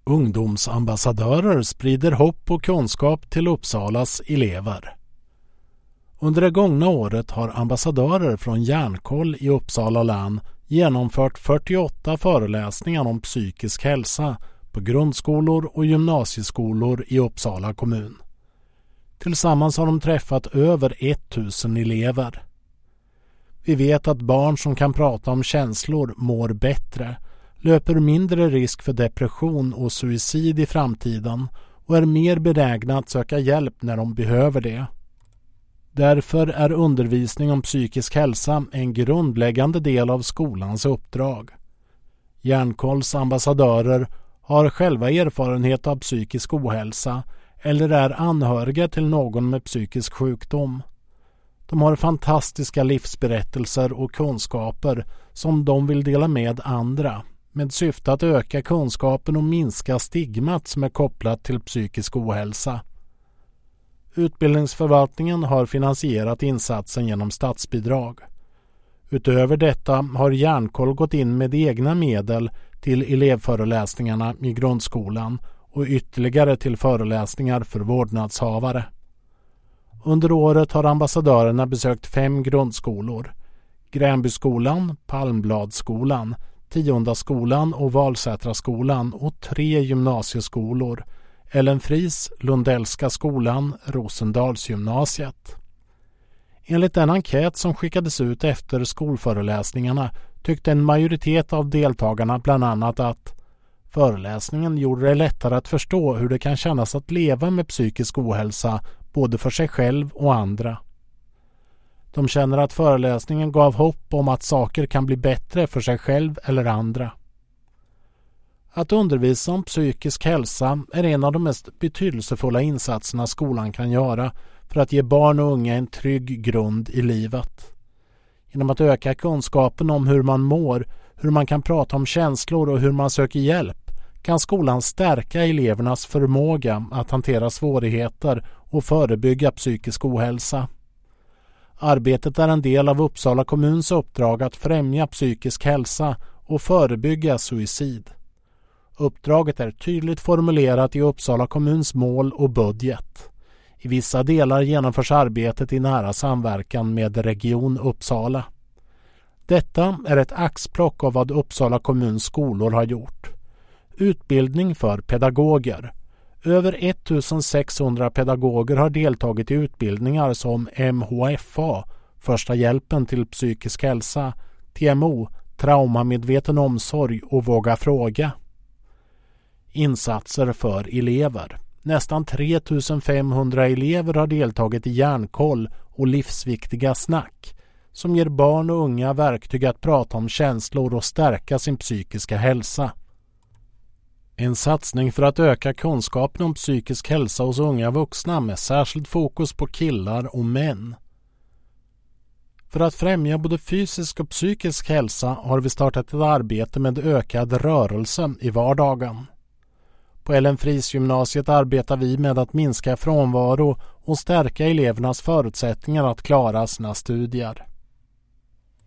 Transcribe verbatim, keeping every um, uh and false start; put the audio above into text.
Ungdomsambassadörer sprider hopp och kunskap till Uppsalas elever. Under det gångna året har ambassadörer från Hjärnkoll i Uppsala län genomfört fyrtioåtta föreläsningar om psykisk hälsa på grundskolor och gymnasieskolor i Uppsala kommun. Tillsammans har de träffat över tusen elever. Vi vet att barn som kan prata om känslor mår bättre, löper mindre risk för depression och suicid i framtiden och är mer benägna att söka hjälp när de behöver det. Därför är undervisning om psykisk hälsa en grundläggande del av skolans uppdrag. Hjärnkolls ambassadörer har själva erfarenhet av psykisk ohälsa eller är anhöriga till någon med psykisk sjukdom. De har fantastiska livsberättelser och kunskaper som de vill dela med andra, med syfte att öka kunskapen och minska stigmat som är kopplat till psykisk ohälsa. Utbildningsförvaltningen har finansierat insatsen genom statsbidrag. Utöver detta har Hjärnkoll gått in med egna medel till elevföreläsningarna i grundskolan och ytterligare till föreläsningar för vårdnadshavare. Under året har ambassadörerna besökt fem grundskolor: Gränbyskolan, Palmbladsskolan, Tiondaskolan och Valsätraskolan och tre gymnasieskolor: Ellen Fries, Lundellska skolan, Rosendalsgymnasiet. Enligt en enkät som skickades ut efter skolföreläsningarna tyckte en majoritet av deltagarna bland annat att föreläsningen gjorde det lättare att förstå hur det kan kännas att leva med psykisk ohälsa både för sig själv och andra. De känner att föreläsningen gav hopp om att saker kan bli bättre för sig själv eller andra. Att undervisa om psykisk hälsa är en av de mest betydelsefulla insatserna skolan kan göra för att ge barn och unga en trygg grund i livet. Genom att öka kunskapen om hur man mår, hur man kan prata om känslor och hur man söker hjälp, kan skolan stärka elevernas förmåga att hantera svårigheter och förebygga psykisk ohälsa. Arbetet är en del av Uppsala kommuns uppdrag att främja psykisk hälsa och förebygga suicid. Uppdraget är tydligt formulerat i Uppsala kommuns mål och budget. I vissa delar genomförs arbetet i nära samverkan med Region Uppsala. Detta är ett axplock av vad Uppsala kommuns skolor har gjort. Utbildning för pedagoger. Över ettusensexhundra pedagoger har deltagit i utbildningar som M H F A, Första hjälpen till psykisk hälsa, T M O, Traumamedveten omsorg och Våga fråga. Insatser för elever. Nästan tre tusen femhundra elever har deltagit i Hjärnkoll och livsviktiga snack som ger barn och unga verktyg att prata om känslor och stärka sin psykiska hälsa. En satsning för att öka kunskapen om psykisk hälsa hos unga vuxna med särskilt fokus på killar och män. För att främja både fysisk och psykisk hälsa har vi startat ett arbete med ökad rörelse i vardagen. På Ellen Fries gymnasiet arbetar vi med att minska frånvaro och stärka elevernas förutsättningar att klara sina studier.